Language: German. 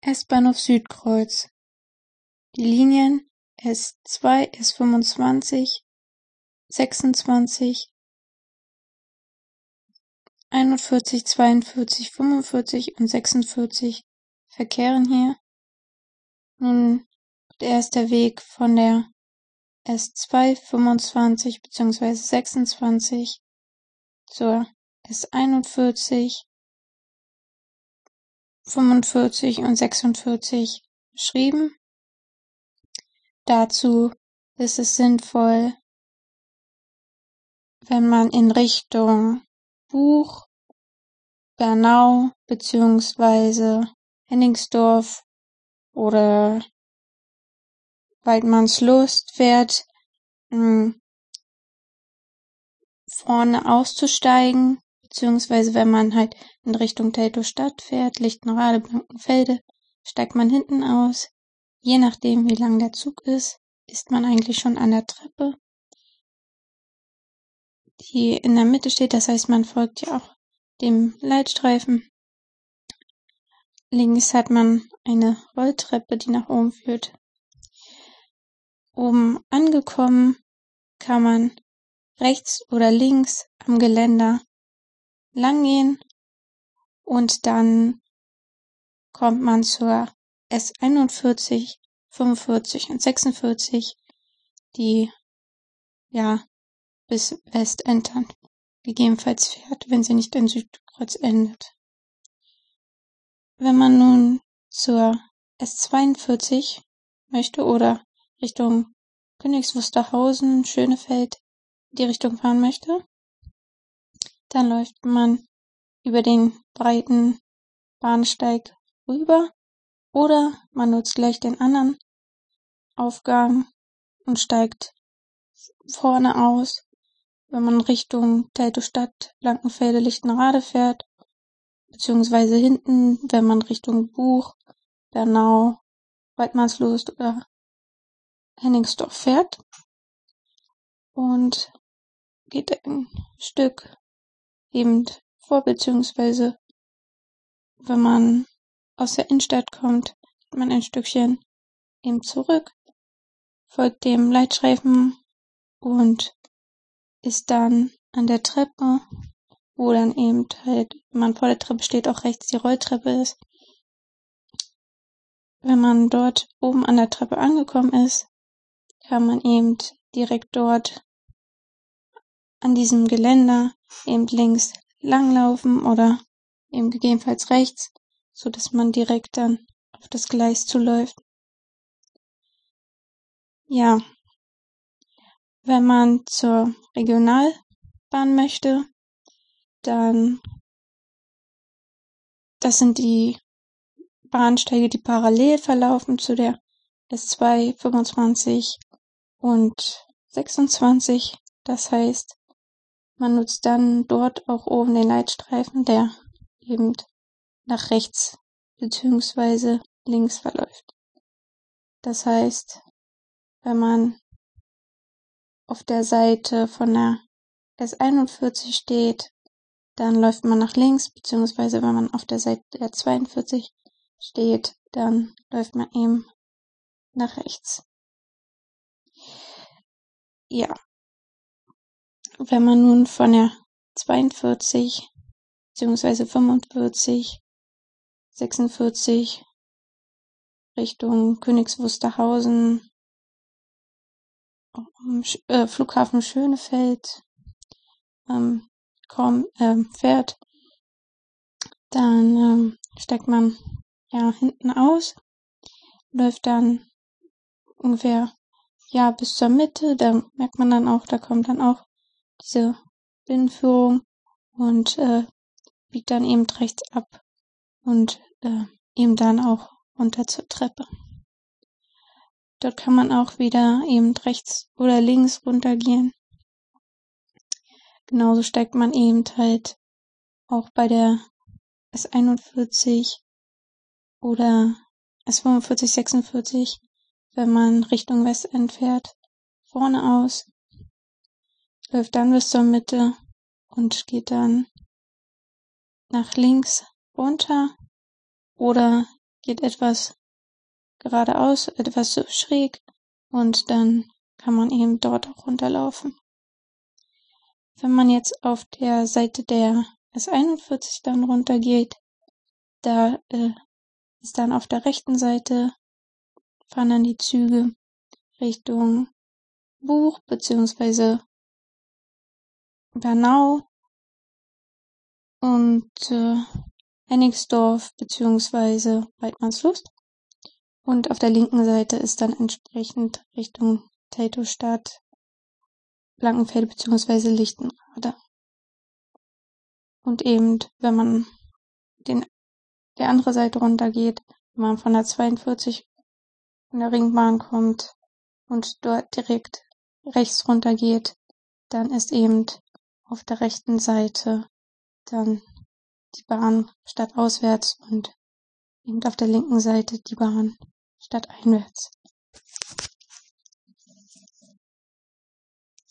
S-Bahnhof Südkreuz. Die Linien S2, S25, 26, 41, 42, 45 und 46 verkehren hier. Nun ist der Weg von der S2, 25 bzw. 26 zur S41, 45 und 46 beschrieben. Dazu ist es sinnvoll, wenn man in Richtung Buch, Bernau bzw. Hennigsdorf oder Waldmannslust fährt, vorne auszusteigen, beziehungsweise wenn man halt in Richtung Teltow-Stadt fährt, Lichtenrade, Blankenfelde, steigt man hinten aus. Je nachdem, wie lang der Zug ist man eigentlich schon an der Treppe, die in der Mitte steht. Das heißt, man folgt ja auch dem Leitstreifen. Links hat man eine Rolltreppe, die nach oben führt. Oben angekommen kann man rechts oder links am Geländer langgehen und dann kommt man zur S41, 45 und 46, die bis Westentern gegebenenfalls fährt, wenn sie nicht in Südkreuz endet. Wenn man nun zur S42 möchte oder Richtung Königs Wusterhausen, Schönefeld die Richtung fahren möchte, dann läuft man über den breiten Bahnsteig rüber oder man nutzt gleich den anderen Aufgang und steigt vorne aus, wenn man Richtung Teltow-Stadt, Blankenfelde, Lichtenrade fährt, beziehungsweise hinten, wenn man Richtung Buch, Bernau, Waldmannslust oder Hennigsdorf fährt, und geht ein Stück eben vor, beziehungsweise wenn man aus der Innenstadt kommt, geht man ein Stückchen eben zurück, folgt dem Leitstreifen und ist dann an der Treppe, wo dann eben halt, wenn man vor der Treppe steht, auch rechts die Rolltreppe ist. Wenn man dort oben an der Treppe angekommen ist, kann man eben direkt dort an diesem Geländer eben links langlaufen oder eben gegebenenfalls rechts, so dass man direkt dann auf das Gleis zuläuft. Ja, wenn man zur Regionalbahn möchte, dann das sind die Bahnsteige, die parallel verlaufen zu der S2, 25 und 26. Das heißt, man nutzt dann dort auch oben den Leitstreifen, der eben nach rechts bzw. links verläuft. Das heißt, wenn man auf der Seite von der S41 steht, dann läuft man nach links, beziehungsweise wenn man auf der Seite der 42 steht, dann läuft man eben nach rechts. Ja, wenn man nun von der 42 beziehungsweise 45, 46 Richtung Königs Wusterhausen, Flughafen Schönefeld fährt, dann steigt man hinten aus, läuft dann ungefähr bis zur Mitte. Da merkt man dann auch, da kommt dann auch diese Binnenführung und biegt dann eben rechts ab und eben dann auch runter zur Treppe. Dort kann man auch wieder eben rechts oder links runtergehen. Genauso steigt man eben halt auch bei der S41 oder S45, 46, wenn man Richtung Westend fährt, vorne aus, läuft dann bis zur Mitte und geht dann nach links runter oder geht etwas geradeaus, etwas so schräg und dann kann man eben dort auch runterlaufen. Wenn man jetzt auf der Seite der S41 dann runtergeht, da ist dann auf der rechten Seite fahren dann die Züge Richtung Buch bzw. Bernau und Hennigsdorf bzw. Waidmannslust. Und auf der linken Seite ist dann entsprechend Richtung Teltow-Stadt, Blankenfelde bzw. Lichtenrade. Und eben, wenn man die andere Seite runtergeht, wenn man von der 42 von der Ringbahn kommt und dort direkt rechts runtergeht, dann ist eben auf der rechten Seite dann die Bahn stadtauswärts und eben auf der linken Seite die Bahn stadteinwärts.